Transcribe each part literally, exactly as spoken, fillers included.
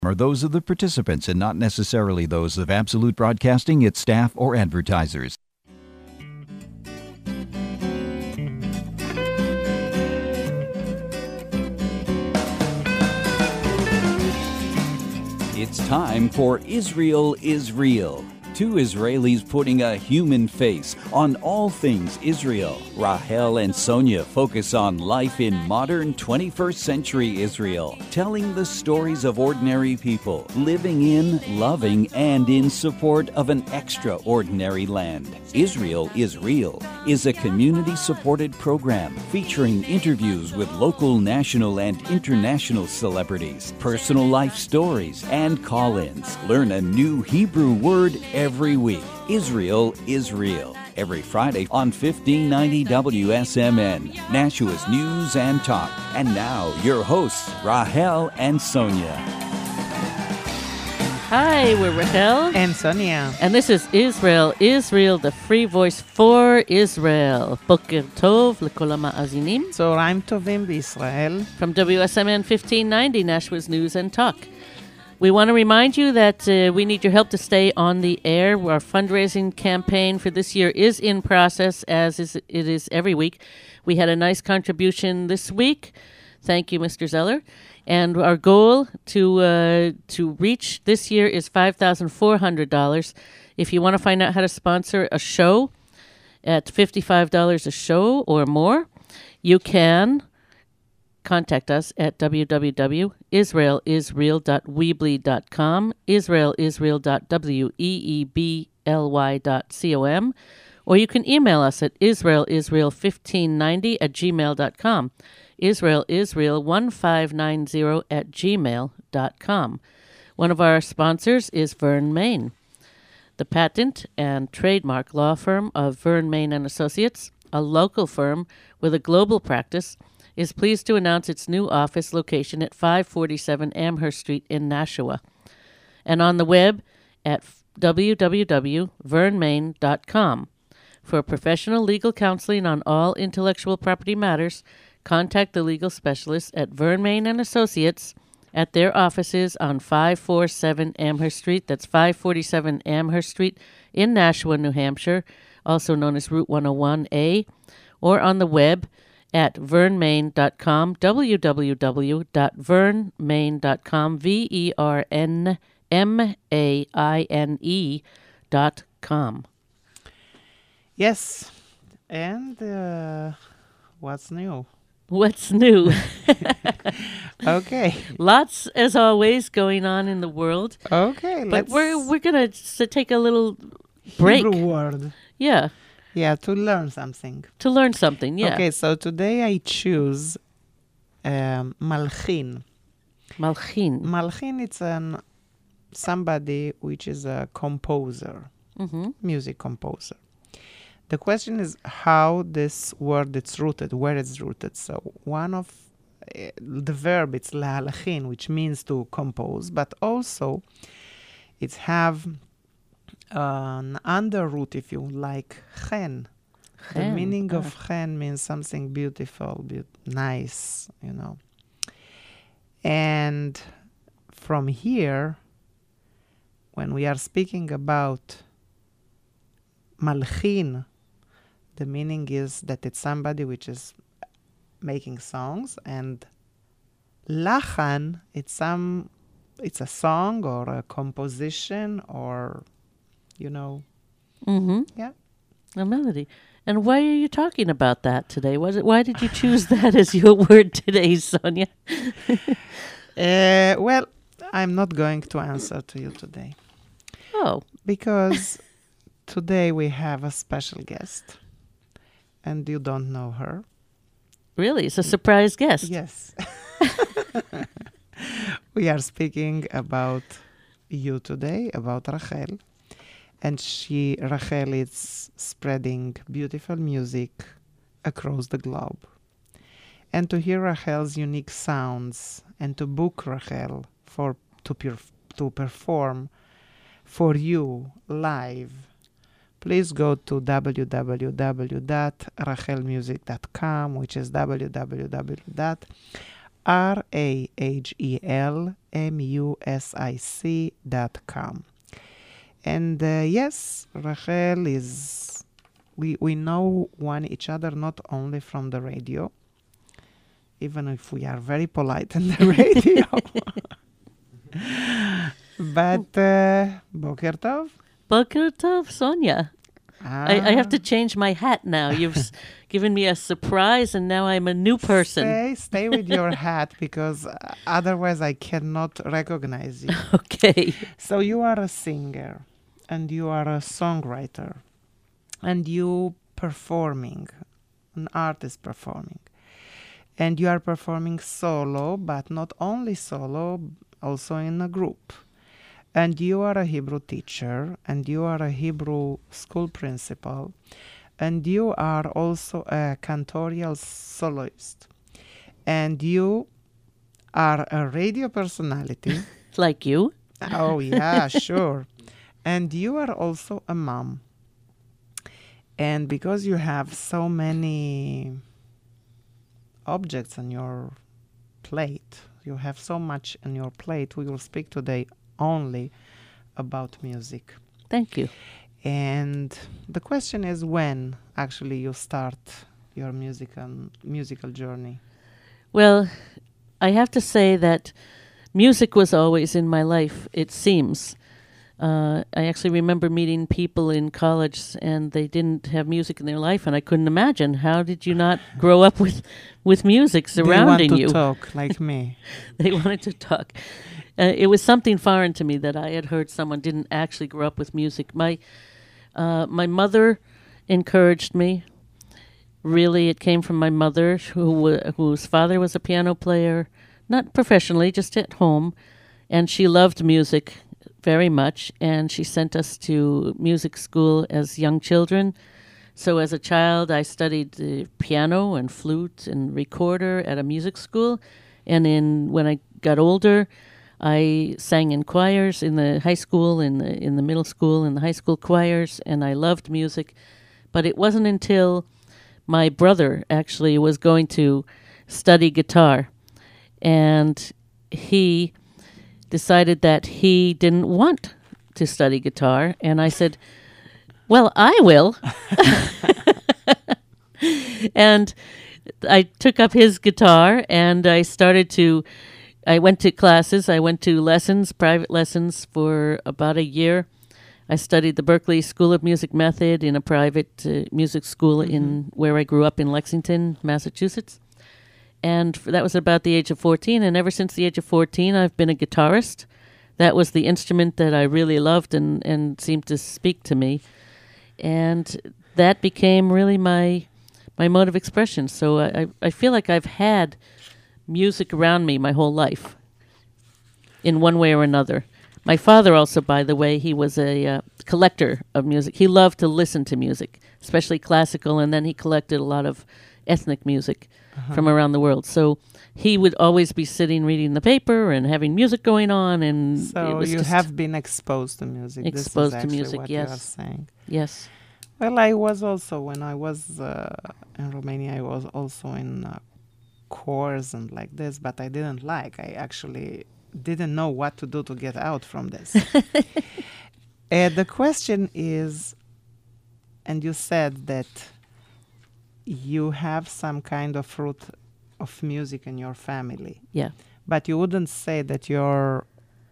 are those of the participants and not necessarily those of Absolute Broadcasting, its staff, or advertisers. It's time for Israel is Real. Two Israelis putting a human face on all things Israel. Rachel and Sonia focus on life in modern twenty-first century Israel, telling the stories of ordinary people living in, loving, and in support of an extraordinary land. Israel is Real is a community-supported program featuring interviews with local, national, and international celebrities, personal life stories, and call-ins. Learn a new Hebrew word every week. Israel is Real. Every Friday on fifteen ninety W S M N, Nashua's News and Talk. And now, your hosts, Rachel and Sonia. Hi, we're Rachel and Sonia. And this is Israel, Israel, the free voice for Israel. Boker Tov l'kol ha'ma'azinim. Tzorayim tovim b'Israel. From W S M N fifteen ninety, Nashua's News and Talk. We want to remind you that uh, we need your help to stay on the air. Our fundraising campaign for this year is in process, as is, it is every week. We had a nice contribution this week. Thank you, Mister Zeller. And our goal to uh, to reach this year is five thousand four hundred dollars. If you want to find out how to sponsor a show at fifty-five dollars a show or more, you can contact us at w w w dot israel is real dot weebly dot com, israel is real dot weebly dot com, or you can email us at israel israel fifteen ninety at gmail dot com, israel israel one five nine zero at gmail dot com. One of our sponsors is Vern Main, the patent and trademark law firm of Vern Main and Associates, a local firm with a global practice, is pleased to announce its new office location at five forty-seven Amherst Street in Nashua, and on the web at w w w dot vern main dot com. For professional legal counseling on all intellectual property matters, contact the legal specialists at Vern Main and Associates at their offices on five forty-seven Amherst Street. That's five forty-seven Amherst Street in Nashua, New Hampshire, also known as Route one oh one A, or on the web at vern main dot com, w w w dot vern main dot com, V E R N M A I N E dot com. Yes, and uh, what's new? What's new? Okay. Lots, as always, going on in the world. Okay, but let's... we're we're gonna s- take a little break. Hebrew word. Yeah. Yeah, to learn something. To learn something, yeah. Okay, so today I choose um, Malchin. Malchin. Malchin, it's an somebody which is a composer, Mm-hmm. music composer. The question is how this word it's rooted, where it's rooted. So one of uh, the verb, it's lahalachin, which means to compose, but also it's have an under root, if you like, chen. The Chen, meaning ah. of chen means something beautiful, be- nice, you know. And from here, when we are speaking about malchin, the meaning is that it's somebody which is making songs, and lachan, it's some, it's a song or a composition or, you know, Mm-hmm. yeah. A melody. And why are you talking about that today? Was it? Why did you choose that as your word today, Sonia? uh, well, I'm not going to answer to you today. Oh. Because today we have a special guest, and you don't know her. Really? It's a surprise guest. Yes. We are speaking about you today, about Rachel. And she, Rachel, is spreading beautiful music across the globe. And to hear Rachel's unique sounds and to book Rachel for to, perf- to perform for you live, please go to w w w dot rachel music dot com, which is w w w dot rachel M U S I C dot com. And uh, yes, Rachel is, we, we know one each other not only from the radio, even if we are very polite in the radio. But, uh, Boker Tov. Boker Tov, Sonia. Ah, I, I have to change my hat now. You've s- given me a surprise, and now I'm a new person. Stay, stay with your hat, because uh, otherwise I cannot recognize you. Okay. So you are a singer, and you are a songwriter, and you performing, an artist performing. And you are performing solo, but not only solo, also in a group. And you are a Hebrew teacher, and you are a Hebrew school principal, and you are also a cantorial soloist. And you are a radio personality. Like you. Oh, yeah, sure. And you are also a mom. And because you have so many objects on your plate, you have so much on your plate, we will speak today only about music. Thank you. And the question is, when actually you start your musical musical journey? Well, I have to say that music was always in my life, it seems. Uh, I actually remember meeting people in college, and they didn't have music in their life, and I couldn't imagine, how did you not grow up with, with music surrounding they want you? to talk like me. They wanted to talk. Uh, it was something foreign to me that I had heard someone didn't actually grow up with music. My uh, my mother encouraged me. Really, it came from my mother, who wa- whose father was a piano player, not professionally, just at home, and she loved music very much, and she sent us to music school as young children. So as a child, I studied uh, piano and flute and recorder at a music school, and in when I got older, I sang in choirs in the high school, in the in the middle school, in the high school choirs, and I loved music. But it wasn't until my brother actually was going to study guitar, and he decided that he didn't want to study guitar, and I said, well, I will. And I took up his guitar, and I started to, I went to classes, I went to lessons, private lessons for about a year. I studied the Berklee School of Music method in a private uh, music school mm-hmm. in where I grew up in Lexington, Massachusetts. And f- that was about the age of fourteen. And ever since the age of fourteen, I've been a guitarist. That was the instrument that I really loved and, and seemed to speak to me. And that became really my my mode of expression. So I, I feel like I've had music around me my whole life in one way or another. My father also, by the way, he was a uh, collector of music. He loved to listen to music, especially classical, and then he collected a lot of ethnic music uh-huh. from around the world. So he would always be sitting reading the paper and having music going on. And so it was you just have been exposed to music. Exposed this is to music, what yes. You are saying. Yes. Well, I was also, when I was uh, in Romania, I was also in uh, chorus and like this, but I didn't like. I actually didn't know what to do to get out from this. uh, the question is, and you said that you have some kind of root of music in your family. Yeah. But you wouldn't say that your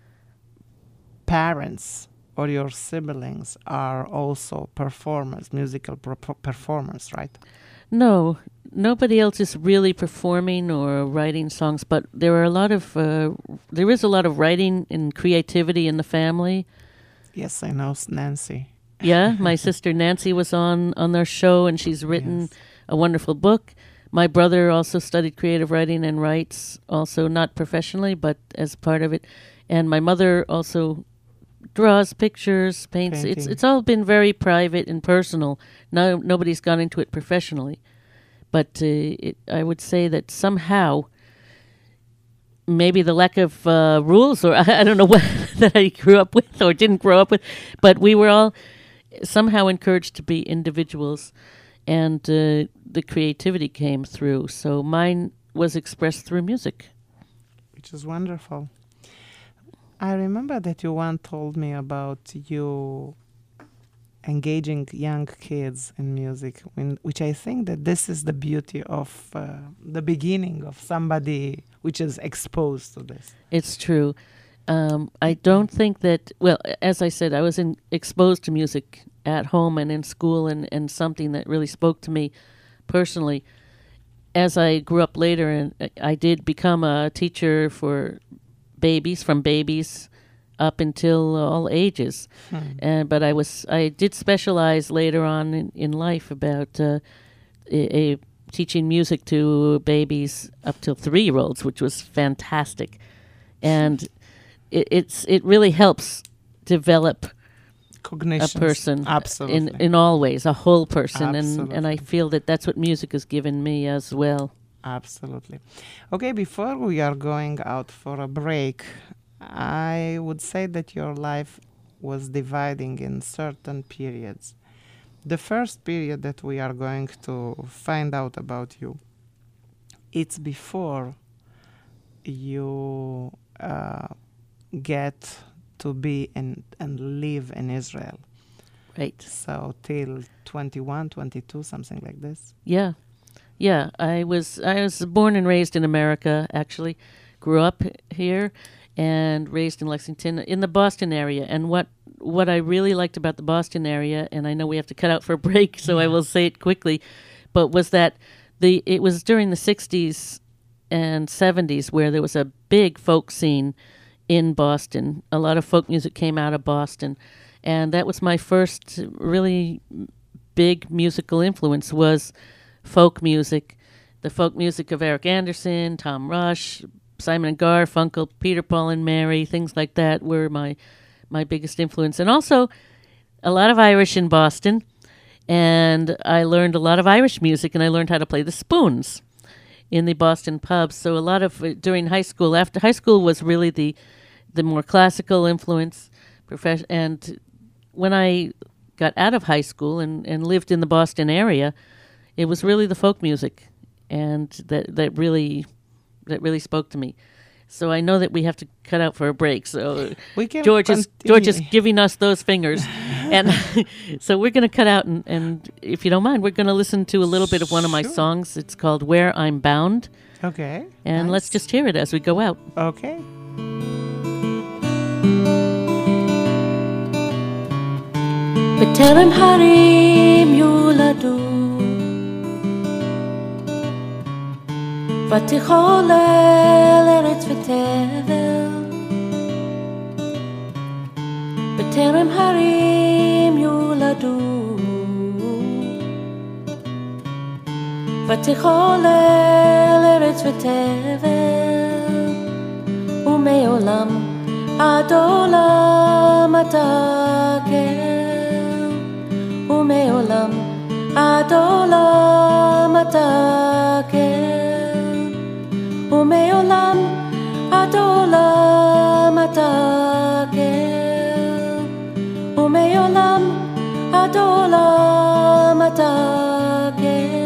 parents or your siblings are also performers, musical pro- performers, right? No, nobody else is really performing or writing songs, but there are a lot of, uh, there is a lot of writing and creativity in the family. Yes, I know Nancy. Yeah, my sister Nancy was on, on their show, and she's written yes. a wonderful book. My brother also studied creative writing and writes, also not professionally, but as part of it. And my mother also draws pictures, paints. Painting. It's it's all been very private and personal. No, nobody's gone into it professionally. But uh, it, I would say that somehow, maybe the lack of uh, rules, or I, I don't know what that I grew up with or didn't grow up with, but we were all somehow encouraged to be individuals, and uh, the creativity came through. So mine was expressed through music. Which is wonderful. I remember that you once told me about you engaging young kids in music, when, which I think that this is the beauty of uh, the beginning of somebody which is exposed to this. It's true. Um, I don't think that, well, as I said, I was in, exposed to music at home and in school, and, and something that really spoke to me personally. As I grew up later, and I did become a teacher for babies, from babies up until all ages. Hmm. And but I was I did specialize later on in, in life about uh, a, a teaching music to babies up till three-year-olds, which was fantastic. And it, it's it really helps develop cognition, a person, absolutely, in in all ways, a whole person. Absolutely. And and I feel that that's what music has given me as well. Absolutely. Okay, before we are going out for a break, I would say that your life was dividing in certain periods. The first period that we are going to find out about you, it's before you uh, get to be in, and live in Israel. Right. So till twenty-one, twenty-two, something like this. Yeah. Yeah, I was I was born and raised in America, actually. Grew up here and raised in Lexington, in the Boston area. And what what I really liked about the Boston area, and I know we have to cut out for a break, so I will say it quickly, but was that the it was during the sixties and seventies where there was a big folk scene in Boston. A lot of folk music came out of Boston. And that was my first really big musical influence, was folk music. The folk music of Eric Anderson, Tom Rush, Simon and Garfunkel, Peter, Paul and Mary, things like that were my my biggest influence. And also a lot of Irish in Boston. And I learned a lot of Irish music, and I learned how to play the spoons in the Boston pubs. So a lot of, uh, during high school, after high school was really the the more classical influence. Profes- and when I got out of high school and, and lived in the Boston area, it was really the folk music, and that that really that really spoke to me. So I know that we have to cut out for a break. So we can George is George is giving us those fingers, and so we're going to cut out. And, and if you don't mind, we're going to listen to a little bit of one of my Sure. songs. It's called "Where I'm Bound." Okay. And nice. let's just hear it as we go out. Okay. בטרם הרים יולדו ותיכולל ארץ ותבל בטרם הרים יולדו ותיכולל ארץ ותבל ומעולם עד עולם אתה גר ומעולם עד עולם אתה גר ומעולם עד עולם אתה גר ומעולם עד עולם אתה גר.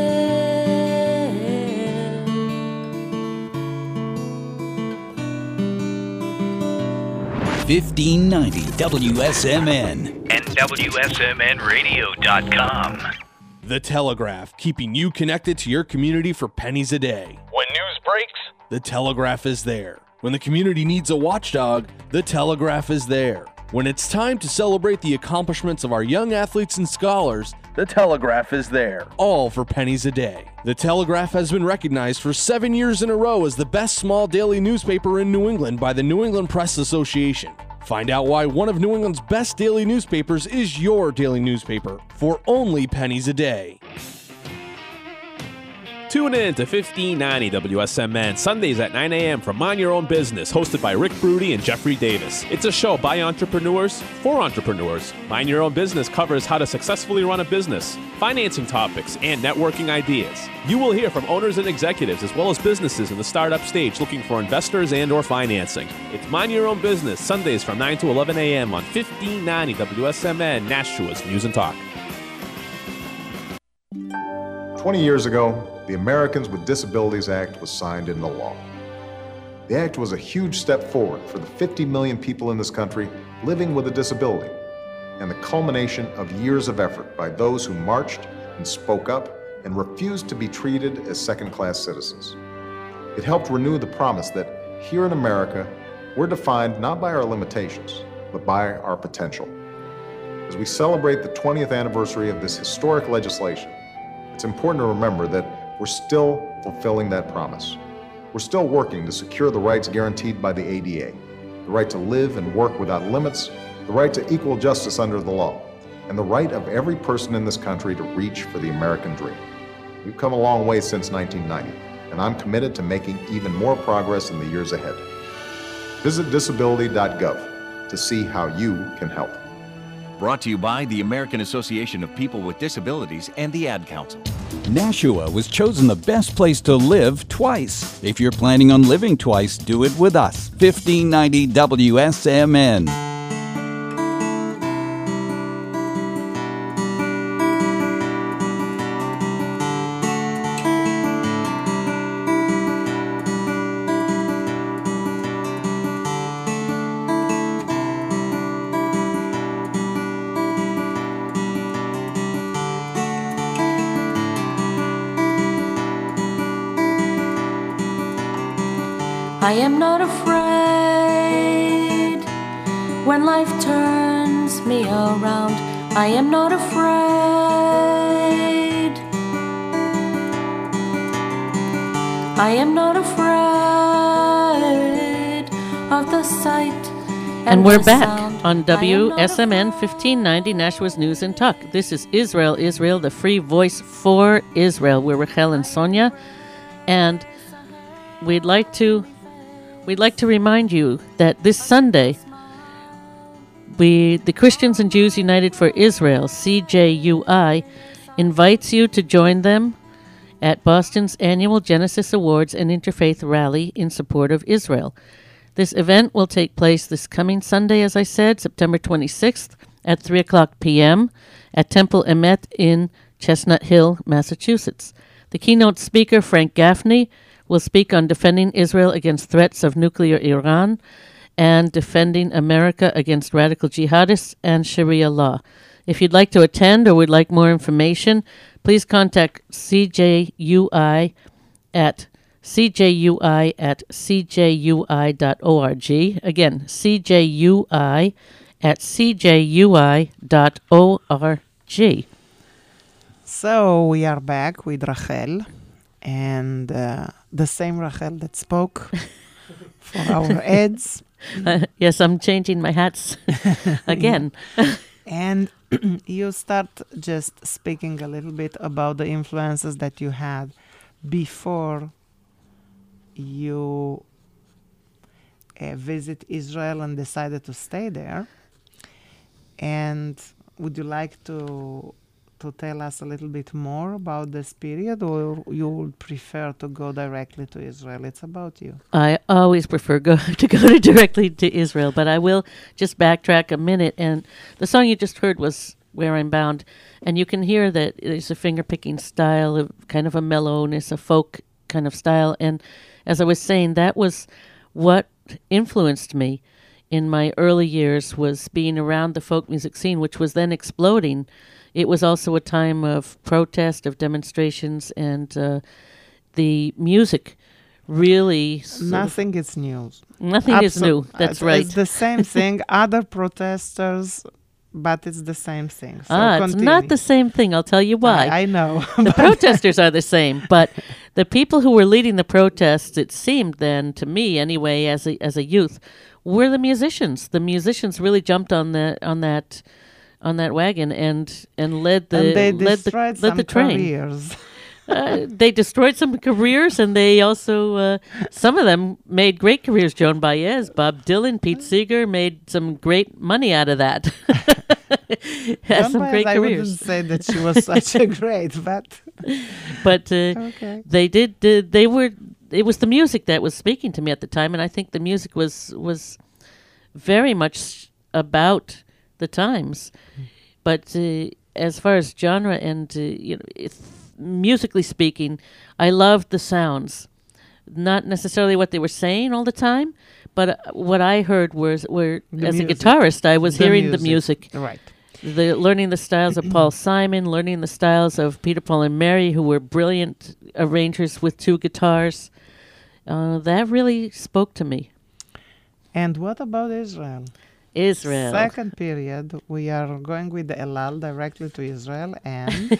fifteen ninety W S M N and W S M N radio dot com. The Telegraph, keeping you connected to your community for pennies a day. When news breaks, The Telegraph is there. When the community needs a watchdog, The Telegraph is there. When it's time to celebrate the accomplishments of our young athletes and scholars, The Telegraph is there, all for pennies a day. The Telegraph has been recognized for seven years in a row as the best small daily newspaper in New England by the New England Press Association. Find out why one of New England's best daily newspapers is your daily newspaper for only pennies a day. Tune in to fifteen ninety W S M N Sundays at nine a.m. for Mind Your Own Business, hosted by Rick Broody and Jeffrey Davis. It's a show by entrepreneurs for entrepreneurs. Mind Your Own Business covers how to successfully run a business, financing topics, and networking ideas. You will hear from owners and executives as well as businesses in the startup stage looking for investors and or financing. It's Mind Your Own Business, Sundays from nine to eleven a.m. on fifteen ninety W S M N, Nashua's News and Talk. twenty years ago, the Americans with Disabilities Act was signed into law. The act was a huge step forward for the fifty million people in this country living with a disability, and the culmination of years of effort by those who marched and spoke up and refused to be treated as second-class citizens. It helped renew the promise that here in America, we're defined not by our limitations, but by our potential. As we celebrate the twentieth anniversary of this historic legislation, it's important to remember that we're still fulfilling that promise. We're still working to secure the rights guaranteed by the A D A, the right to live and work without limits, the right to equal justice under the law, and the right of every person in this country to reach for the American dream. We've come a long way since nineteen ninety, and I'm committed to making even more progress in the years ahead. Visit disability dot gov to see how you can help. Brought to you by the American Association of People with Disabilities and the Ad Council. Nashua was chosen the best place to live twice. If you're planning on living twice, do it with us. fifteen ninety W S M N. I am not afraid when life turns me around. I am not afraid. I am not afraid of the sight and, And we're the back sound. on I am W not S M N fifteen ninety Nashua's News and Talk. This is Israel, Israel, the free voice for Israel. We're Rachel and Sonia, and we'd like to we'd like to remind you that this Sunday, we the Christians and Jews United for Israel, C J U I, invites you to join them at Boston's annual Genesis Awards and Interfaith Rally in support of Israel. This event will take place this coming Sunday, as I said, September twenty-sixth at three o'clock p.m. at Temple Emet in Chestnut Hill, Massachusetts. The keynote speaker, Frank Gaffney, will speak on defending Israel against threats of nuclear Iran and defending America against radical jihadists and Sharia law. If you'd like to attend or would like more information, please contact C J U I at C J U I at C J U I dot org. Again, C J U I at C J U I dot org. So we are back with Rachel, and uh, the same Rachel that spoke for our ads. Uh, yes, I'm changing my hats again. And you start just speaking a little bit about the influences that you had before you uh, visit Israel and decided to stay there. And would you like to to tell us a little bit more about this period, or you would prefer to go directly to Israel? It's about you. I always prefer go to go to directly to Israel, but I will just backtrack a minute. And the song you just heard was "Where I'm Bound," and you can hear that there's a finger-picking style, of kind of a mellowness, a folk kind of style. And as I was saying, that was what influenced me in my early years, was being around the folk music scene, which was then exploding. It was also a time of protest, of demonstrations, and uh, the music really... Nothing is new. Nothing Absol- is new, that's it's, right. It's the same thing. Other protesters, but it's the same thing. So ah, continue. It's not the same thing. I'll tell you why. I, I know. The protesters are the same, but the people who were leading the protests, it seemed then, to me anyway, as a as a youth, were the musicians. The musicians really jumped on the on that on that wagon and and led the and they led the destroyed led some the train. careers. Uh, they destroyed some careers, and they also, uh, some of them made great careers. Joan Baez, Bob Dylan, Pete Seeger made some great money out of that. Has Joan some Baez, great I careers. wouldn't say that she was such a great, but but uh, okay. they did. Uh, they were. It was the music that was speaking to me at the time, and I think the music was was very much about the times. But uh, as far as genre and uh, you know. It's, musically speaking, I loved the sounds not necessarily what they were saying all the time, but uh, what I heard was, were The as music. a guitarist, I was The hearing the music. music. Right. The learning the styles of Paul Simon, learning the styles of Peter, Paul, and Mary, who were brilliant arrangers with two guitars. Uh, that really spoke to me. And what about Israel? Israel. Second period, we are going with the Elal directly to Israel, and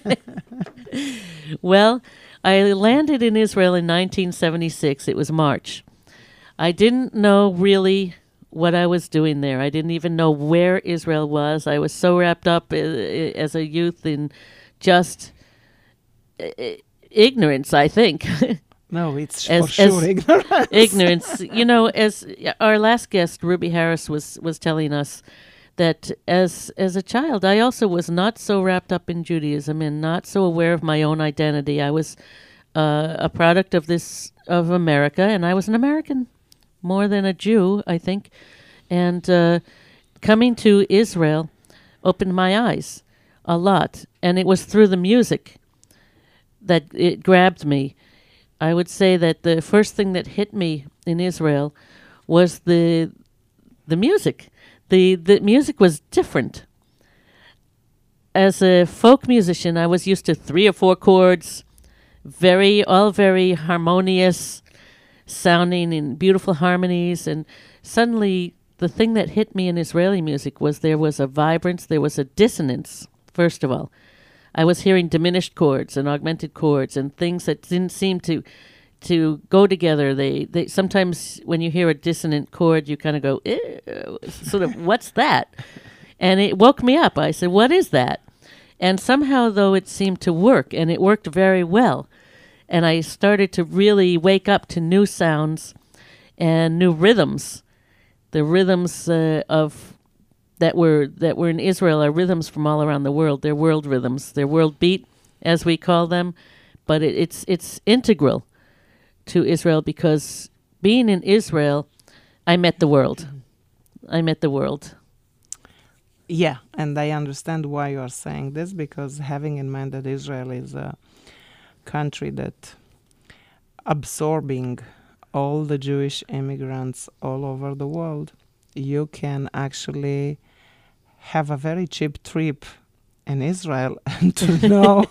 Well, I landed in Israel in nineteen seventy-six. It was March. I didn't know really what I was doing there. I didn't even know where Israel was. I was so wrapped up uh, as a youth in just uh, ignorance, I think. no, it's As- for sure as- ignorance. ignorance. You know, as our last guest, Ruby Harris, was, was telling us that as as a child, I also was not so wrapped up in Judaism and not so aware of my own identity. I was uh, a product of this of America, and I was an American more than a Jew, I think. And uh, coming to Israel opened my eyes a lot, and it was through the music that it grabbed me. I would say that the first thing that hit me in Israel was the the music. The the music was different. As a folk musician, I was used to three or four chords, very all very harmonious sounding in beautiful harmonies, and suddenly the thing that hit me in Israeli music was there was a vibrance, there was a dissonance, first of all. I was hearing diminished chords and augmented chords and things that didn't seem to to go together. They they sometimes when you hear a dissonant chord, you kind of go, ew, sort of, what's that? And it woke me up. I said, what is that? And somehow, though, it seemed to work, and it worked very well. And I started to really wake up to new sounds and new rhythms. The rhythms uh, of that were that were in Israel are rhythms from all around the world. They're world rhythms. They're world beat, as we call them. But it, it's it's integral to Israel because being in Israel, I met the world. I met the world. Yeah, and I understand why you are saying this, because having in mind that Israel is a country that absorbing all the Jewish immigrants all over the world, you can actually have a very cheap trip in Israel and to know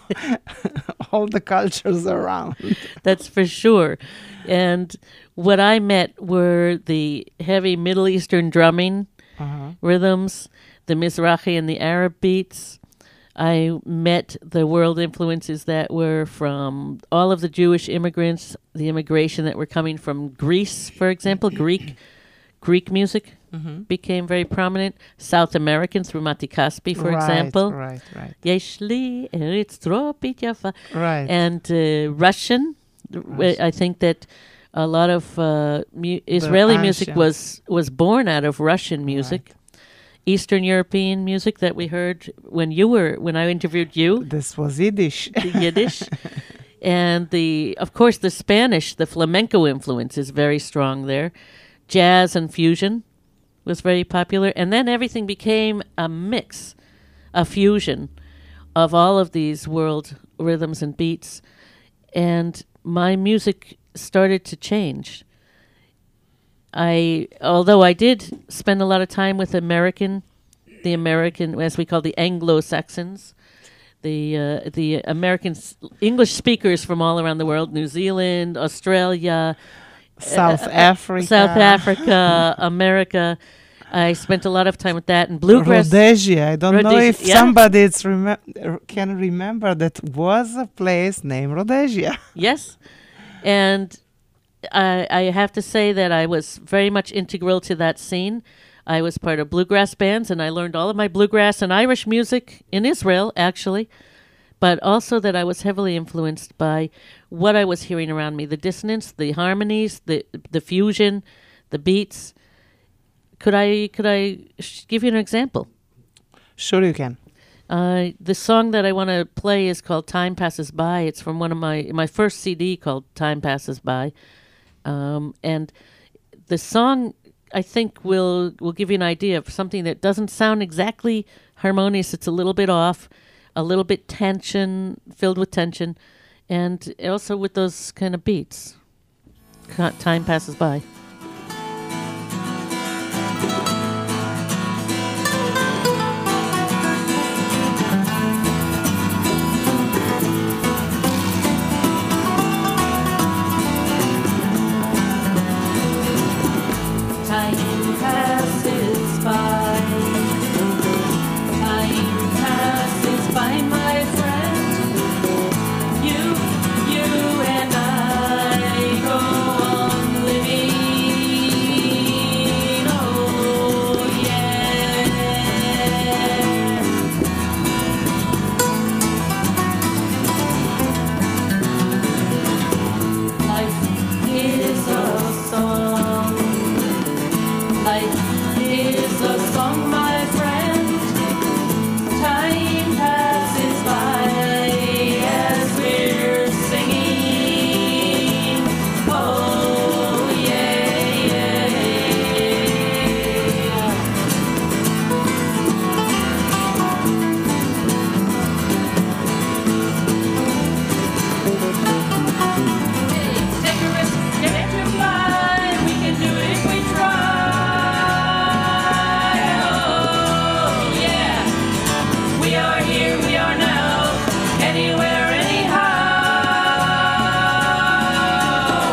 all the cultures around. That's for sure. And what I met were the heavy Middle Eastern drumming Uh-huh. rhythms, the Mizrahi and the Arab beats. I met the world influences that were from all of the Jewish immigrants, the immigration that were coming from Greece, for example. Greek Greek music Mhm. became very prominent. South American through Mati Kaspi, for Right, example. right, right. Yesh li eretz tropit yafa. Right. And uh, Russian. Russian. I think that a lot of uh, mu- Israeli music ancient- was, was born out of Russian music. Eastern European music that we heard when you were when I interviewed you. This was Yiddish. The Yiddish. And the of course the Spanish, the flamenco influence is very strong there. Jazz and fusion was very popular, and then everything became a mix, a fusion of all of these world rhythms and beats, and my music started to change. I, although I did spend a lot of time with American, the American, as we call the Anglo-Saxons, the uh, the American s- English speakers from all around the world, New Zealand, Australia, South uh, Africa. South Africa, America. I spent a lot of time with that and bluegrass. Rhodesia. I don't know Rhodesia, if yeah. somebody it's remem- r- can remember that was a place named Rhodesia. Yes, and I, I have to say that I was very much integral to that scene. I was part of bluegrass bands, and I learned all of my bluegrass and Irish music in Israel, actually, but also that I was heavily influenced by what I was hearing around me, the dissonance, the harmonies, the the fusion, the beats. Could I could I sh- give you an example? Sure, you can. Uh, the song that I want to play is called "Time Passes By." It's from one of my my first C D called "Time Passes By," um, and the song I think will will give you an idea of something that doesn't sound exactly harmonious. It's a little bit off, a little bit tension, filled with tension, and also with those kind of beats. co- time passes by. Time passes by. Time passes by, my friend. You, you and I go on living. Oh, yeah. Life is a song. Life is a song, my friend. Time passes by as we're singing. Oh, yeah, yeah. Hey, take a risk, get to fly. We can do it if we try. Oh, yeah. We are here, we are now. Anywhere, anyhow.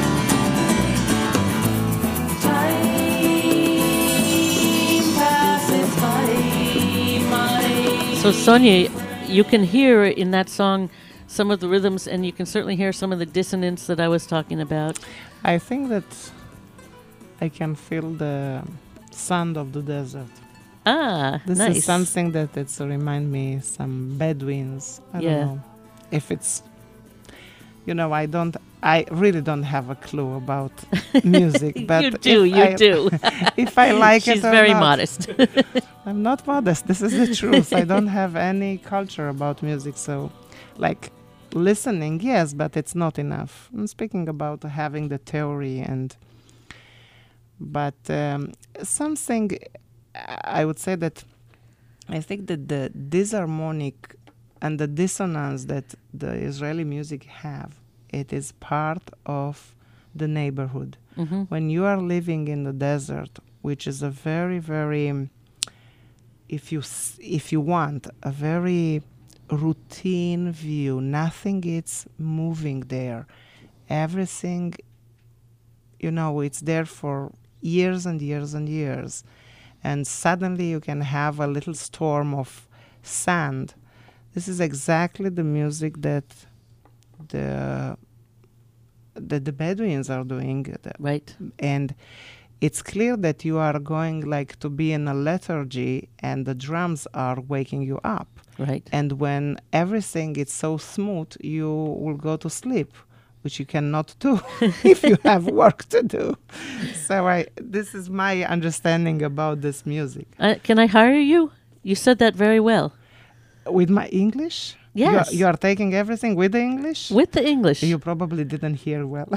Time passes by, my. So, Sonia, you can hear in that song some of the rhythms, and you can certainly hear some of the dissonance that I was talking about. I think that I can feel the sound of the desert. Ah, This nice. is something that it's remind me some Bedouins. I Yeah. don't know if it's, you know, I don't, I really don't have a clue about music. But you do, if you I, do. if I like She's it or very not. modest. I'm not modest. This is the truth. I don't have any culture about music, so like listening, yes, but it's not enough. I'm speaking about having the theory and, but um, something. I would say that I think that the disharmonic and the dissonance that the Israeli music have, it is part of the neighborhood. Mhm. When you are living in the desert, which is a very, very, um, if you s- if you want, a very routine view, nothing is moving there. Everything, you know, it's there for years and years and years. And suddenly you can have a little storm of sand. This is exactly the music that the that the Bedouins are doing. The- Right. And it's clear that you are going like to be in a lethargy and the drums are waking you up. Right. And when everything is so smooth, you will go to sleep, which you cannot do if you have work to do. So I, this is my understanding about this music. Uh, can I hire you? You said that very well. With my English? You are- Yes. You are, taking everything with the English? With the English. You probably didn't hear well.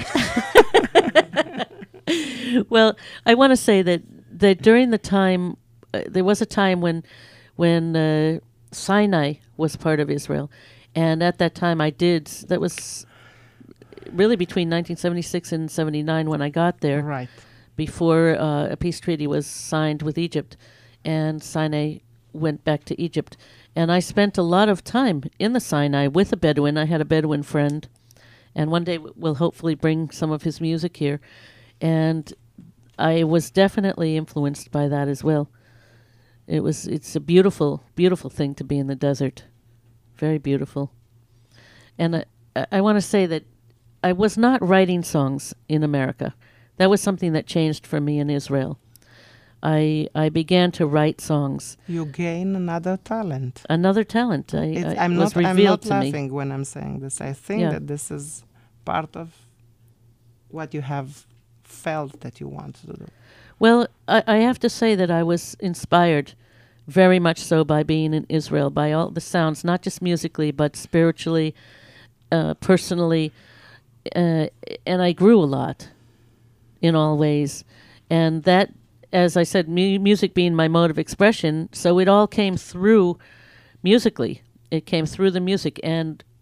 Well, I want to say that that during the time, uh, there was a time when when uh, Sinai was part of Israel, and at that time I did. That was really between nineteen seventy-six and seventy-nine when I got there. Right. Before uh, a peace treaty was signed with Egypt, and Sinai went back to Egypt, and I spent a lot of time in the Sinai with a Bedouin. I had a Bedouin friend, and one day w- we'll hopefully bring some of his music here. And I was definitely influenced by that as well. It was it's a beautiful, beautiful thing to be in the desert. Very beautiful. And I, I want to say that I was not writing songs in America. That was something that changed for me in Israel. I I began to write songs. You gain another talent. Another talent. I, It's, I I'm was not. I'm revealed not to me. laughing when I'm saying this. I think Yeah. that this is part of what you have felt that you want to do. Well, I, I have to say that I was inspired very much so by being in Israel, by all the sounds, not just musically, but spiritually, uh, personally. Uh, and I grew a lot in all ways. And that, as I said, mu- music being my mode of expression, so it all came through musically. It came through the music. And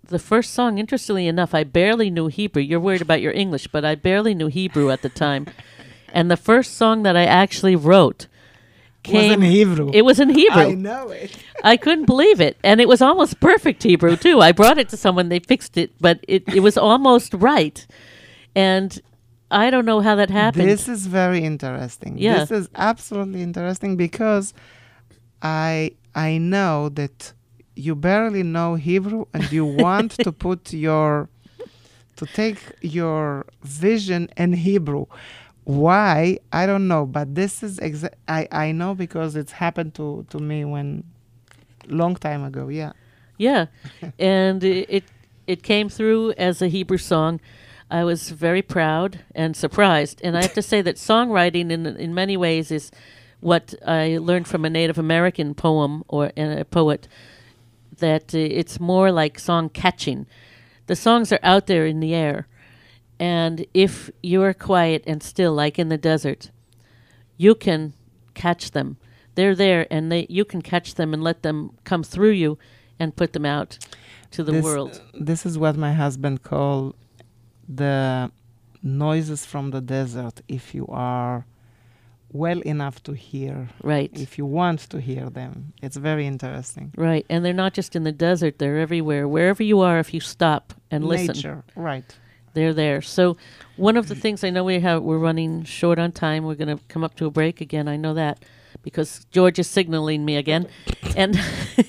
the first song, interestingly enough, I barely knew Hebrew. You're worried about your English, but I barely knew Hebrew at the time. And the first song that I actually wrote came... was in Hebrew. It was in Hebrew. I know it. I couldn't believe it. And it was almost perfect Hebrew, too. I brought it to someone, they fixed it, but it, it was almost right. And I don't know how that happened. This is very interesting. Yeah. This is absolutely interesting because I I know that you barely know Hebrew and you want to put your, to take your vision in Hebrew. Why? I don't know, but this is, exa- I, I know because it's happened to, to me when, long time ago, yeah. Yeah, and it, it it came through as a Hebrew song. I was very proud and surprised, and I have to say that songwriting in in many ways is what I learned from a Native American poem or uh, a poet, that uh, it's more like song catching. The songs are out there in the air, and if you're quiet and still, like in the desert, you can catch them. They're there, and they you can catch them and let them come through you and put them out to the this, world. This is what my husband called the noises from the desert, if you are well enough to hear. Right. If you want to hear them. It's very interesting. Right, and they're not just in the desert, they're everywhere. Wherever you are, if you stop and listen. Nature, right. They're there. So one of the things, I know we have, we're running short on time. We're going to come up to a break again. I know that because George is signaling me again. And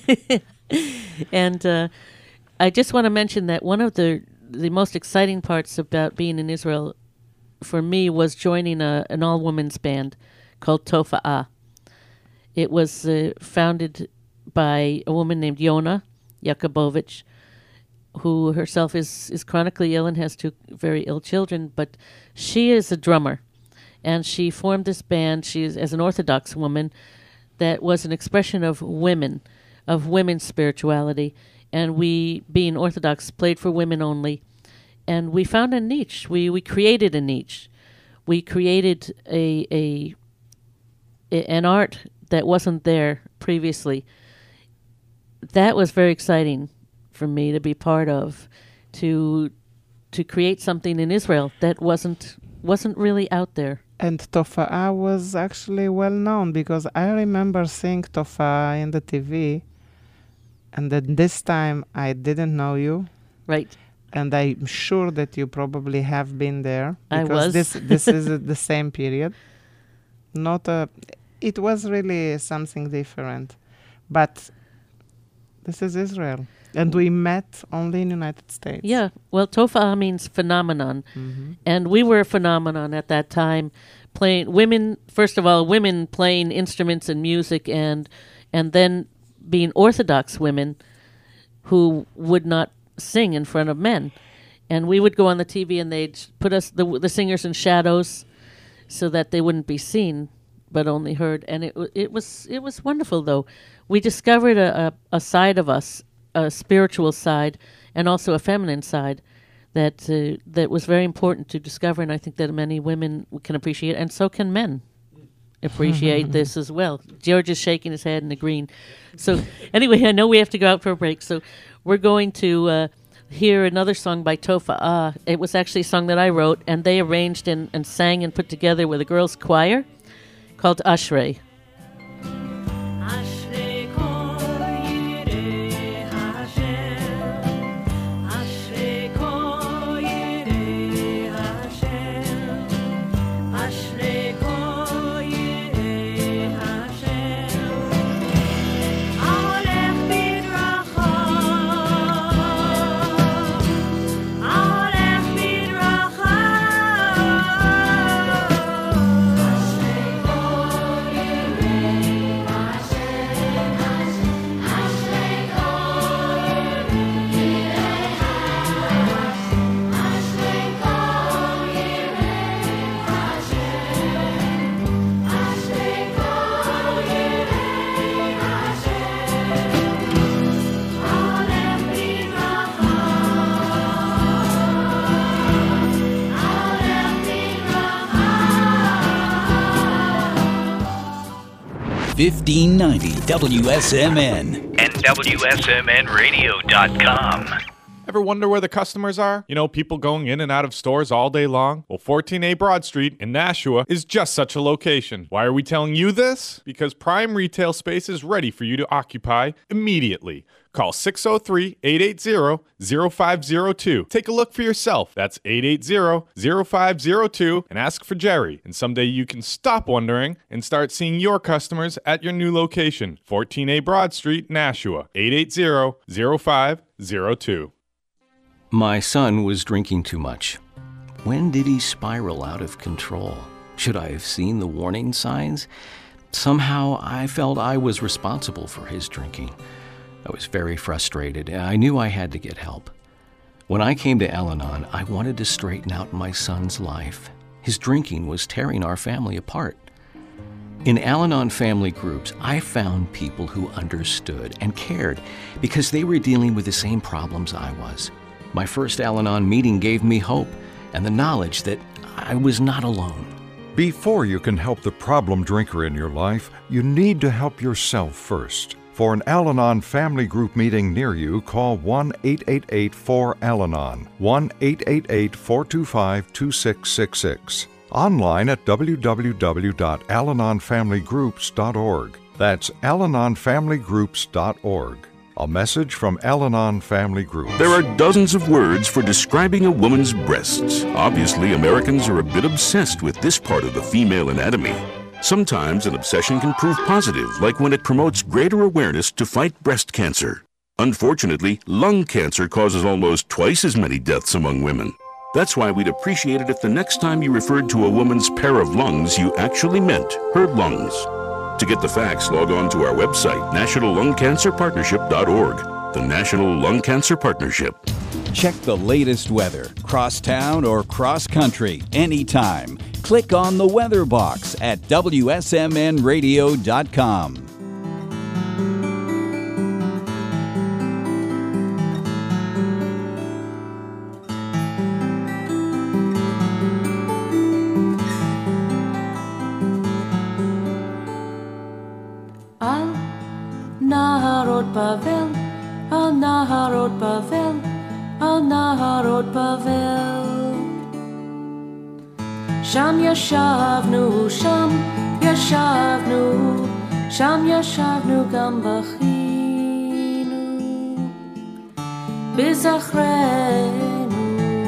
and uh, I just want to mention that one of the, the most exciting parts about being in Israel for me was joining a, an all-women's band called Tofa'ah. It was uh, founded by a woman named Yona Yakubovich, who herself is, is chronically ill and has two very ill children, but she is a drummer. And she formed this band, she is, as an Orthodox woman, that was an expression of women, of women's spirituality. And we, being Orthodox, played for women only. And we found a niche. We we created a niche. We created a, a, a an art that wasn't there previously. That was very exciting for me to be part of, to to create something in Israel that wasn't wasn't really out there. And Tofa'ah was actually well known because I remember seeing Tofa'ah in the T V, and then this time I didn't know you. Right. And I'm sure that you probably have been there. I because was. this this is uh, the same period. Not a. It was really something different, but this is Israel, and we met only in the United States. Yeah. Well, Tofa'ah means phenomenon, Mm-hmm. and we were a phenomenon at that time. Playing women, first of all, women playing instruments and music, and and then being Orthodox women who would not sing in front of men. And we would go on the T V and they'd put us, the, the singers, in shadows so that they wouldn't be seen but only heard. And it it was it was wonderful, though. We discovered a, a, a side of us, a spiritual side and also a feminine side that uh, that was very important to discover, and I think that many women can appreciate, and so can men appreciate this as well. George is shaking his head and agreeing. So anyway, I know we have to go out for a break, so we're going to uh, hear another song by Tofa'ah. It was actually a song that I wrote, and they arranged and, and sang and put together with a girls' choir called Ashrei. fifteen ninety W S M N and W S M N radio dot com. Ever wonder where the customers are? You know, people going in and out of stores all day long? Well, fourteen A Broad Street in Nashua is just such a location. Why are we telling you this? Because prime retail space is ready for you to occupy immediately. Call six oh three, eight eight zero, zero five zero two. Take a look for yourself. That's eight eight zero, zero five zero two and ask for Jerry. And someday you can stop wondering and start seeing your customers at your new location. fourteen A Broad Street, Nashua. eight eight zero, zero five zero two. My son was drinking too much. When did he spiral out of control? Should I have seen the warning signs? Somehow I felt I was responsible for his drinking. I was very frustrated, and I knew I had to get help. When I came to Al-Anon, I wanted to straighten out my son's life. His drinking was tearing our family apart. In Al-Anon family groups, I found people who understood and cared because they were dealing with the same problems I was. My first Al-Anon meeting gave me hope and the knowledge that I was not alone. Before you can help the problem drinker in your life, you need to help yourself first. For an Al-Anon family group meeting near you, call one eight eight eight four Al Anon, one eight eight eight, four two five, two six six six. Online at w w w dot al anon family groups dot org. That's al anon family groups dot org. A message from Al-Anon Family Groups. There are dozens of words for describing a woman's breasts. Obviously, Americans are a bit obsessed with this part of the female anatomy. Sometimes an obsession can prove positive, like when it promotes greater awareness to fight breast cancer. Unfortunately, lung cancer causes almost twice as many deaths among women. That's why we'd appreciate it if the next time you referred to a woman's pair of lungs, you actually meant her lungs. To get the facts, log on to our website, national lung cancer partnership dot org. The National Lung Cancer Partnership. Check the latest weather, cross-town or cross-country, anytime. Click on the weather box at W S M N radio dot com. Al Naharot Bavel, Al Naharot Bavel, Al Naharot Bavel. Sham yashavnu, Sham yashavnu, Sham yashavnu gam bachinu, Bizachrenu,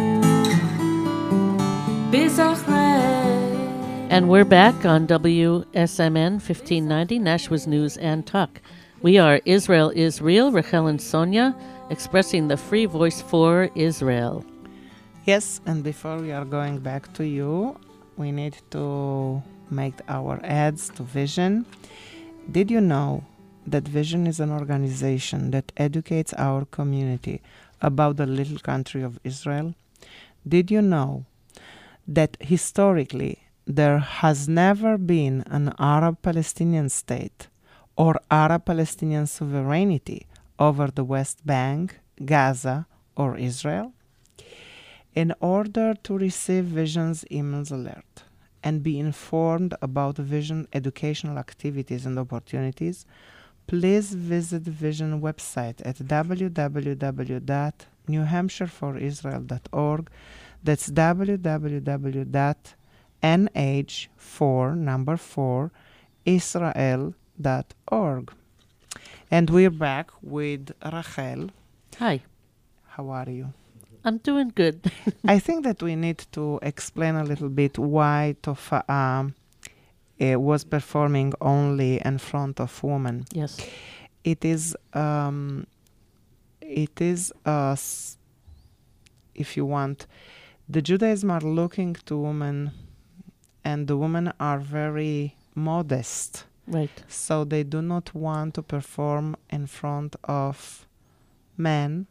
Bizachrenu. And we're back on W S M N fifteen ninety, Nashua's News and Talk. We are Israel is Real, Rachel and Sonia, expressing the free voice for Israel. Yes, and before we are going back to you, we need to make our ads to Vision. Did you know that Vision is an organization that educates our community about the little country of Israel? Did you know that historically there has never been an Arab-Palestinian state or Arab-Palestinian sovereignty over the West Bank, Gaza, or Israel? In order to receive Vision's emails alert and be informed about Vision educational activities and opportunities, please visit Vision website at w w w dot new hampshire for israel dot org. That's w w w dot n h four number four israel dot org. And we're back with Rachel. Hi. How are you? I'm doing good. I think that we need to explain a little bit why Tofa'a uh, was performing only in front of women. Yes. It is, um, it is, uh, s- if you want, the Judaism are looking to women, and the women are very modest. Right. So they do not want to perform in front of men,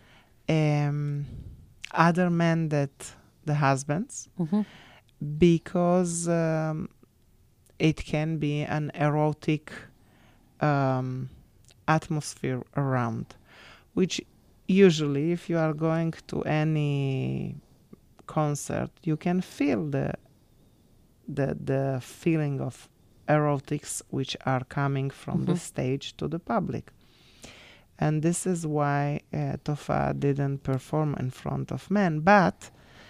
um, other men that the husbands, Mhm. because um, it can be an erotic um, atmosphere around, which usually if you are going to any concert, you can feel the the the feeling of erotics which are coming from the Mhm. stage to the public. And this is why uh, Tofa didn't perform in front of men, but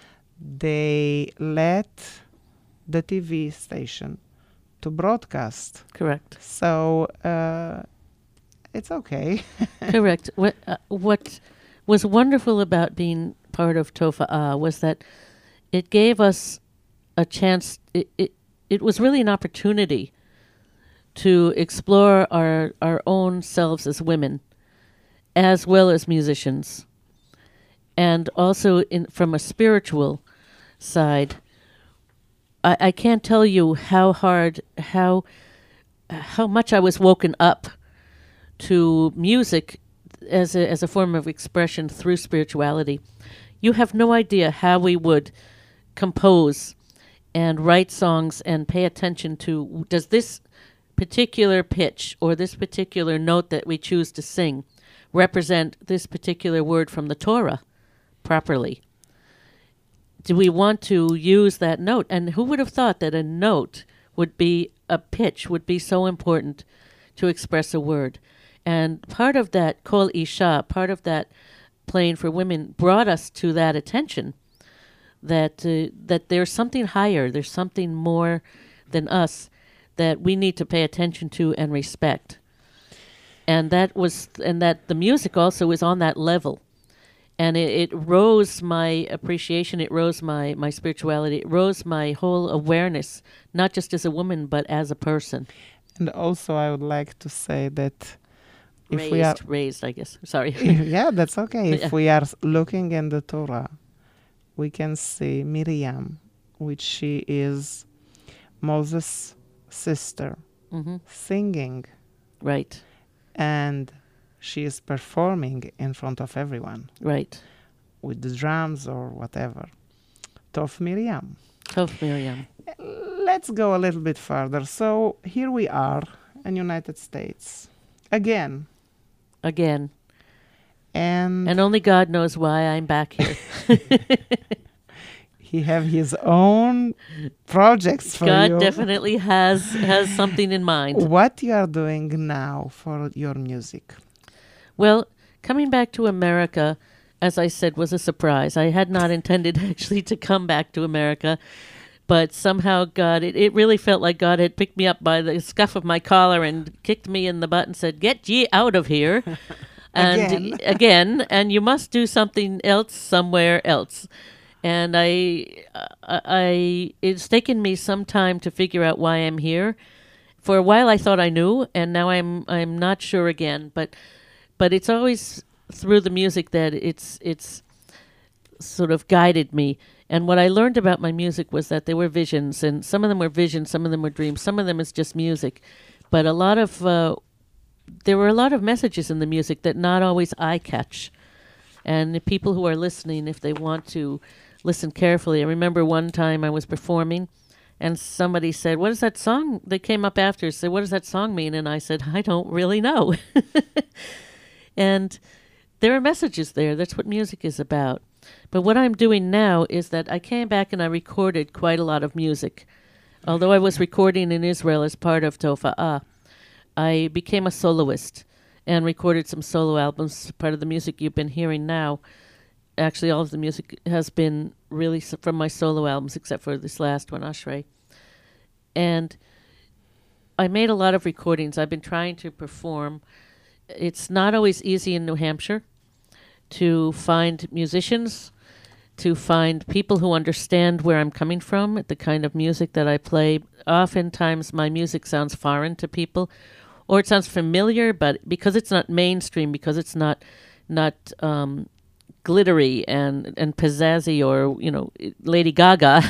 they let the T V station to broadcast. Correct. So uh, it's okay. Correct. What uh, what was wonderful about being part of Tofa'ah was that it gave us a chance. It, it it was really an opportunity to explore our our own selves as women, as well as musicians, and also in from a spiritual side. I, I can't tell you how hard, how how much I was woken up to music as a, as a form of expression through spirituality. You have no idea how we would compose and write songs and pay attention to, does this particular pitch or this particular note that we choose to sing represent this particular word from the Torah properly? Do we want to use that note? And who would have thought that a note would be, a pitch would be so important to express a word? And part of that Kol Isha, part of that playing for women, brought us to that attention, that uh, that there's something higher, there's something more than us that we need to pay attention to and respect. And that was, and that the music also is on that level. And it, it rose my appreciation, it rose my, my spirituality, it rose my whole awareness, not just as a woman, but as a person. And also I would like to say that if raised, we are... Raised, I guess. Sorry. Yeah, that's okay. If Yeah. we are looking in the Torah, we can see Miriam, which she is Moses' sister, Mhm. singing. Right. And she is performing in front of everyone. Right. With the drums or whatever. Tov Miriam. Tov Miriam. Let's go a little bit further. So here we are in United States. Again. Again. And And only God knows why I'm back here. he have his own projects for God you. definitely has has something in mind. What you are doing now for your music? Well, coming back to America, as I said, was a surprise. I had not intended actually to come back to America, but somehow God, it, it really felt like God had picked me up by the scuff of my collar and kicked me in the butt and said, "Get ye out of here." And Again. again, and you must do something else somewhere else. And I, I, I, it's taken me some time to figure out why I'm here. For a while, I thought I knew, and now I'm, I'm not sure again. But, but it's always through the music that it's, it's sort of guided me. And what I learned about my music was that there were visions, and some of them were visions, some of them were dreams, some of them is just music. But a lot of, uh, there were a lot of messages in the music that not always I catch. And the people who are listening, if they want to listen carefully. I remember one time I was performing and somebody said, "What is that song?" They came up after, said, "What does that song mean?" And I said, "I don't really know." And there are messages there. That's what music is about. But what I'm doing now is that I came back and I recorded quite a lot of music. Although I was recording in Israel as part of Tofa'ah, I became a soloist and recorded some solo albums. Part of the music you've been hearing now, actually all of the music has been really s- from my solo albums, except for this last one, Ashrei. And I made a lot of recordings. I've been trying to perform. It's not always easy in New Hampshire to find musicians, to find people who understand where I'm coming from, the kind of music that I play. Oftentimes my music sounds foreign to people, or it sounds familiar, but because it's not mainstream, because it's not not um, glittery and, and pizzazzy or, you know, Lady Gaga.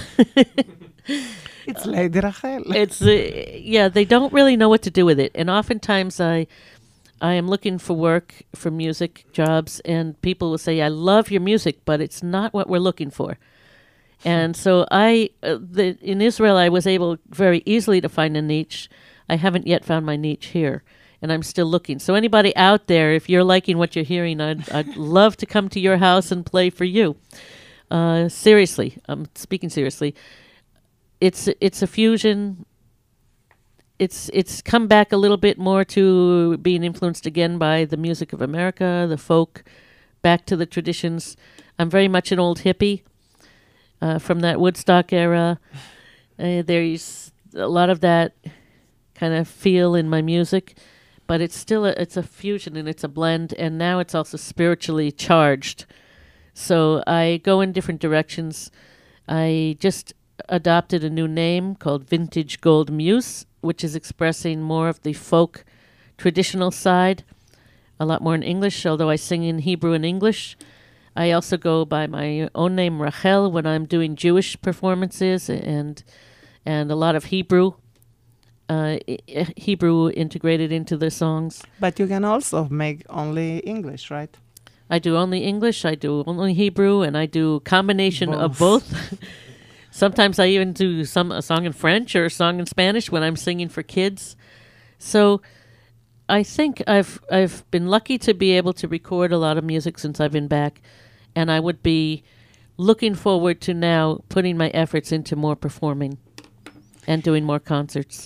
It's Lady Rachel. It's, uh, yeah, they don't really know what to do with it. And oftentimes I I am looking for work, for music jobs, and people will say, "I love your music, but it's not what we're looking for." And so I, uh, the, in Israel, I was able very easily to find a niche. I haven't yet found my niche here, and I'm still looking. So anybody out there, if you're liking what you're hearing, I'd, I'd love to come to your house and play for you. Uh, seriously, I'm speaking seriously. It's it's a fusion. it's it's come back a little bit more to being influenced again by the music of America, the folk, back to the traditions. I'm very much an old hippie uh, from that Woodstock era. Uh, there's a lot of that kind of feel in my music, but it's still a, it's a fusion and it's a blend, and now it's also spiritually charged. So I go in different directions. I just adopted a new name called Vintage Gold Muse, which is expressing more of the folk traditional side, a lot more in English, although I sing in Hebrew and English. I also go by my own name, Rachel, when I'm doing Jewish performances, and and a lot of Hebrew, uh, Hebrew integrated into the songs. But you can also make only English, right? I do only English, I do only Hebrew, and I do combination Both. of both. Sometimes I even do some a song in French or a song in Spanish when I'm singing for kids. So I think I've I've been lucky to be able to record a lot of music since I've been back, and I would be looking forward to now putting my efforts into more performing and doing more concerts.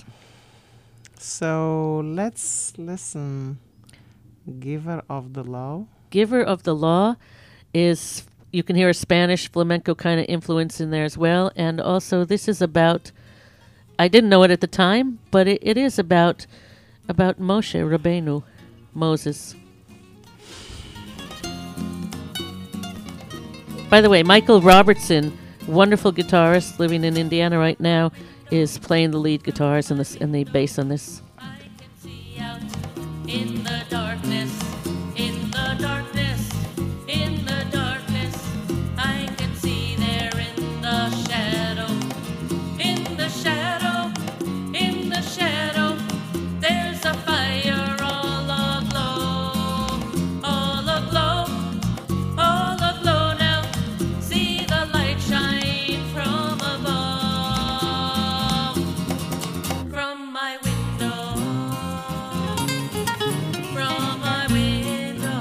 So let's listen. Giver of the Law. Giver of the Law is, you can hear a Spanish flamenco kind of influence in there as well, and also this is about, I didn't know it at the time, but it, it is about about Moshe Rabbeinu, Moses. By the way, Michael Robertson, wonderful guitarist living in Indiana right now, is playing the lead guitars and the, and the bass on this. In the darkness, in the darkness, in the darkness, I can see there in the shadow, in the shadow, in the shadow, there's a fire all aglow, all aglow, all aglow now, see the light shine from above, from my window. From my window,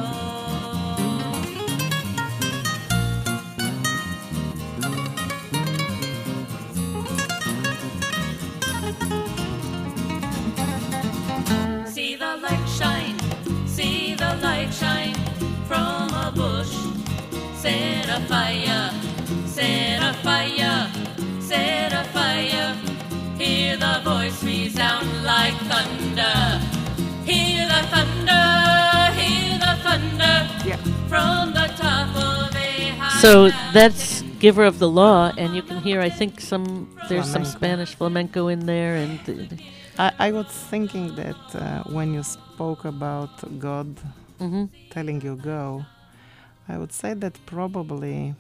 see the light shine, see the light shine from a bush. Set a fire, set a fire, set a fire. Hear the voice resound like thunder. Hear the thunder, hear the thunder yeah. from the top of a high So mountain. that's Giver of the Law, and you can hear, I think, some there's some Flamenco. Spanish flamenco in there, and uh, I, I was thinking that uh, when you spoke about God Mhm. telling you go, I would say that probably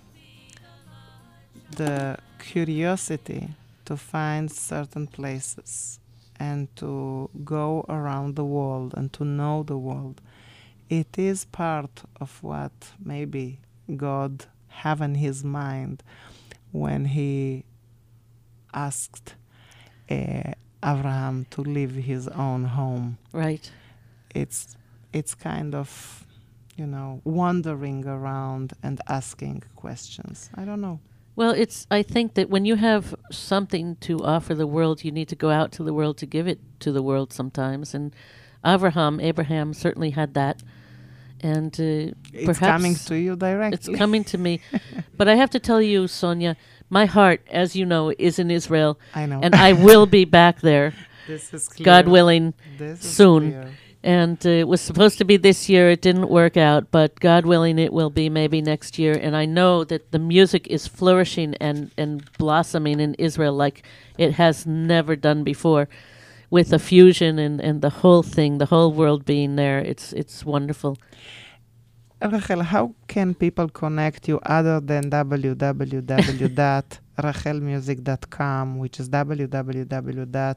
the curiosity to find certain places and to go around the world and to know the world, it is part of what maybe God have in his mind when he asked uh, Abraham to leave his own home. Right. It's it's kind of, you know, wandering around and asking questions. I don't know. Well, it's. I think that when you have something to offer the world, you need to go out to the world to give it to the world sometimes. And Abraham, Abraham certainly had that. And uh, It's perhaps coming to you directly. It's coming to me. But I have to tell you, Sonia, my heart, as you know, is in Israel. I know. And I will be back there, This is clear. God willing, This is soon. clear. And uh, it was supposed to be this year. It didn't work out, but God willing, it will be maybe next year. And I know that the music is flourishing and, and blossoming in Israel like it has never done before, with the fusion and, and the whole thing, the whole world being there. It's it's wonderful. Rachel, how can people connect you other than w w w dot rachel music dot com, which is w w w dot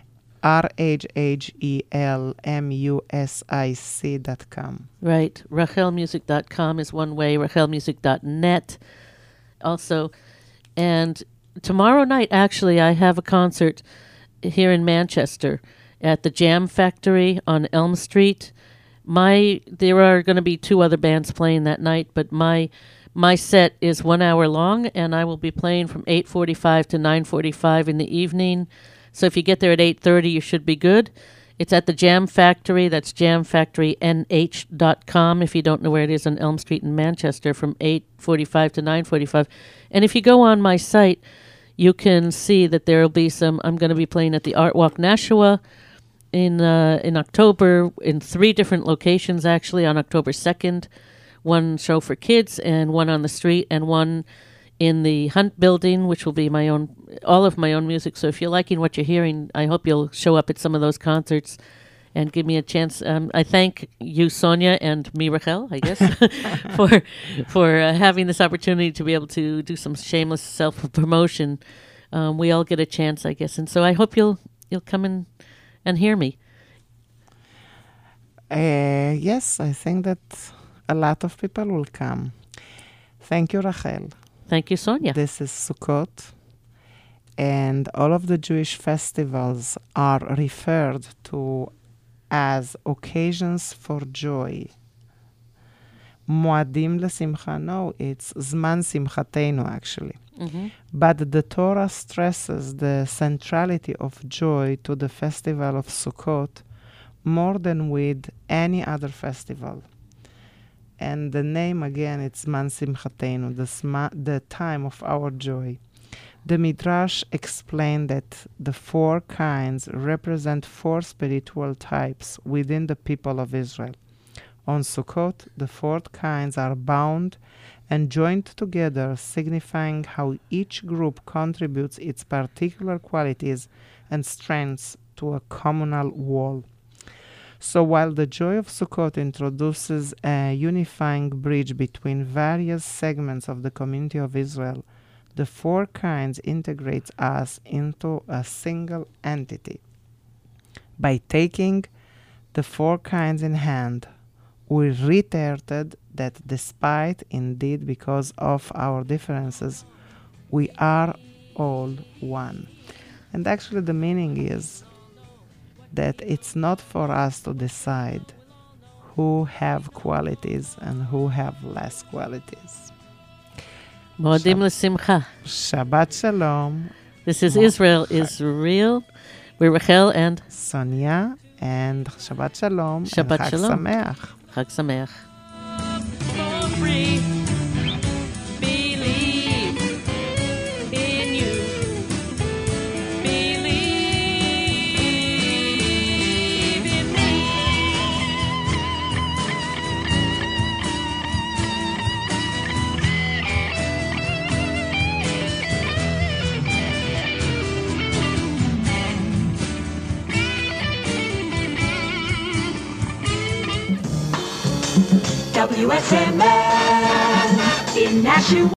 rachelmusic dot com? Right. Rachel music dot com is one way, rachel music dot net also. And tomorrow night, actually, I have a concert here in Manchester at the Jam Factory on Elm Street. My there are going to be two other bands playing that night, but my my set is one hour long, and I will be playing from eight forty-five to nine forty-five in the evening. So if you get there at eight thirty, you should be good. It's at the Jam Factory. That's jam factory n h dot com if you don't know where it is on Elm Street in Manchester from eight forty-five to nine forty-five. And if you go on my site, you can see that there will be some, I'm going to be playing at the Art Walk Nashua in uh, in October in three different locations, actually, on October second. One show for kids and one on the street and one in the Hunt Building, which will be my own, all of my own music. So if you're liking what you're hearing, I hope you'll show up at some of those concerts and give me a chance. Um, I thank you, Sonia, and me, Rachel, I guess, for for uh, having this opportunity to be able to do some shameless self-promotion. Um, we all get a chance, I guess, and so I hope you'll you'll come in and hear me. Uh, yes, I think that a lot of people will come. Thank you, Rachel. Thank you, Sonia. This is Sukkot, and all of the Jewish festivals are referred to as occasions for joy. Moadim lesimcha, no, it's Zman Simchatenu, actually. Mm-hmm. But the Torah stresses the centrality of joy to the festival of Sukkot more than with any other festival. And the name, again, it's Zman Simchatenu, the, sma- the time of our joy. The Midrash explained that the four kinds represent four spiritual types within the people of Israel. On Sukkot, the four kinds are bound and joined together, signifying how each group contributes its particular qualities and strengths to a communal whole. So while the joy of Sukkot introduces a unifying bridge between various segments of the community of Israel, the four kinds integrates us into a single entity. By taking the four kinds in hand, we reiterated that despite, indeed because of our differences, we are all one. And actually the meaning is that it's not for us to decide who have qualities and who have less qualities. Moadim lesimcha. Shabbat Shalom. This is Israel is Real. We're Rachel and Sonia, and Shabbat Shalom. Shabbat and Chag Shalom. Sameach. Chag Sameach. For free. Believe in you. Believe in me. W S M N in Nashua.